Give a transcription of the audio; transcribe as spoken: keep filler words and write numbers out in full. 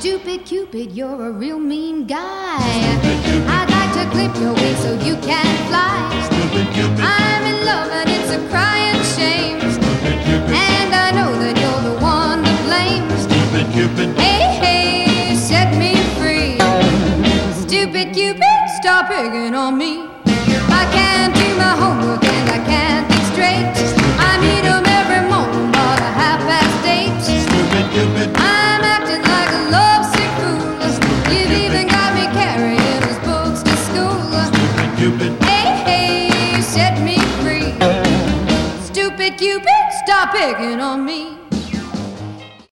Stupid Cupid, you're a real mean guy. I'd like to clip your wings so you can fly. I'm in love and it's a crying shame. And I know that you're the one to blame. Stupid Cupid, hey, hey, set me free. Stupid Cupid, stop picking on me. I can't do my homework and I can't think straight. I need 'em every morning about a half past eight. Stupid Cupid, I'm acting like a lovesick fool. You've even got me carrying his books to school. Stupid Cupid, hey, hey, set me free. Stupid Cupid, stop picking on me.